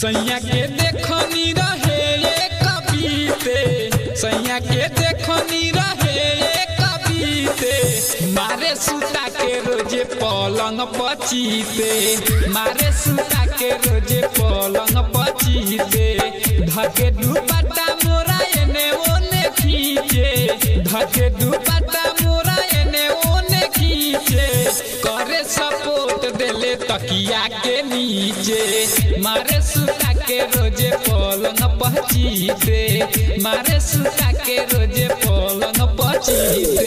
सैया के देखनी रहे कबीते, सैया के देखनी रहे कबीते, मारे सुता के रोजे पलंग पचीते, मारे सुता के रोजे पलंग पचीते, धके दुपट्टा मोरा एने ओने खींचे, धके दुपट्टा मोरा एने ओने खींचे, करे सपोर्ट देले तकिया के नीचे, मारे सुता के रोजे पलंग पचीते, मारे सुता के रोजे पलंग पचीते।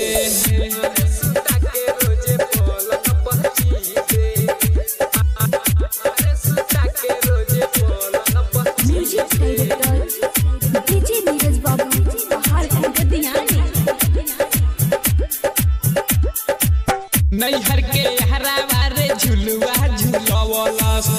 नैहर के हरावा रे झुलुआ झुलवलस,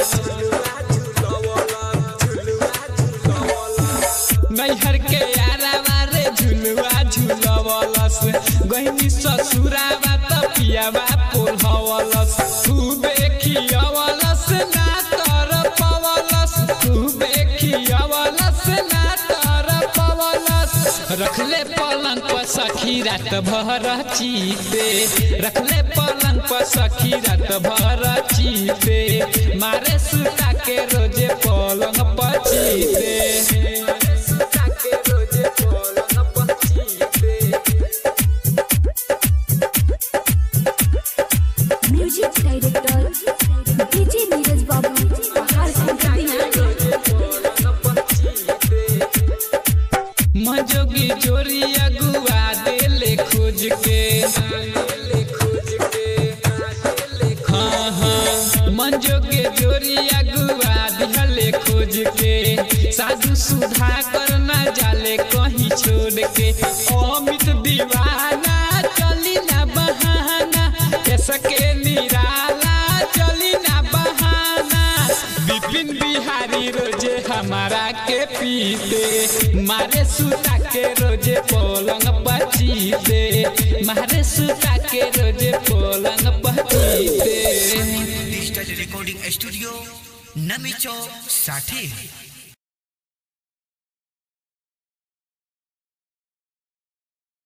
नैहर के हरावा रे झुलुआ झुलवलस, गहिनी ससुरावा त पियावा पोलहवलस, खूबे खियवलस ना तर पवलस, खूबे खियवलस ना तर पवलस, रखले पलंग पर सखी रात भर चीते, रखले पलंग पर सखी रात भर चीते, मारे सुता के रोजे पलंग पर चीते। म्यूजिक डायरेक्टर डीजे नीरज बाबू मजोगी जोरी अगुआ देले खोज के, हाँ हाँ मंजोगे जोरी अगुआ दिहले खोज के, साधु सुधा करना जाले कहीं छोड़ के, अमित दीवाना चली ना बहाना, कैसके निराला चली ना बहाना, विपिन बिहारी रोजे हमारा के पीते, मारे सुता के रोजे पलंग पचीते, मारे सुता के रोजे पलंग पचीते। डिजिटल रिकॉर्डिंग स्टूडियो नमी चौक 60।